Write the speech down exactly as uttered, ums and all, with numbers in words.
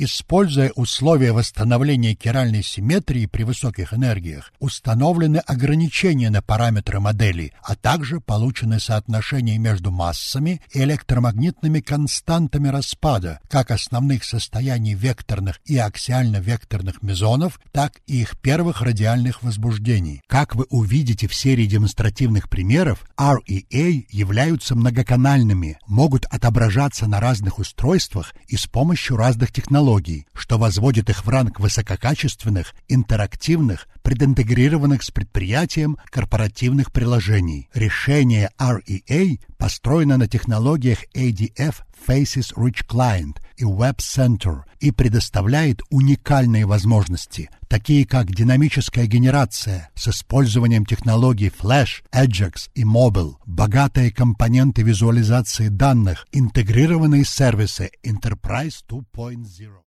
Используя условия восстановления чиральной симметрии при высоких энергиях, установлены ограничения на параметры модели, а также получены соотношения между массами и электромагнитными константами распада как основных состояний векторных и аксиально-векторных мезонов, так и их первых радиальных возбуждений. Как вы увидите в серии демонстративных примеров, ар и эй являются многоканальными, могут отображаться на разных устройствах и с помощью разных технологий, что возводит их в ранг высококачественных, интерактивных, прединтегрированных с предприятием корпоративных приложений. Решение ар и эй построено на технологиях эй ди эф Faces Rich Client и Web Center и предоставляет уникальные возможности, такие как динамическая генерация с использованием технологий Flash, Ajax и Mobile, богатые компоненты визуализации данных, интегрированные сервисы Enterprise два ноль.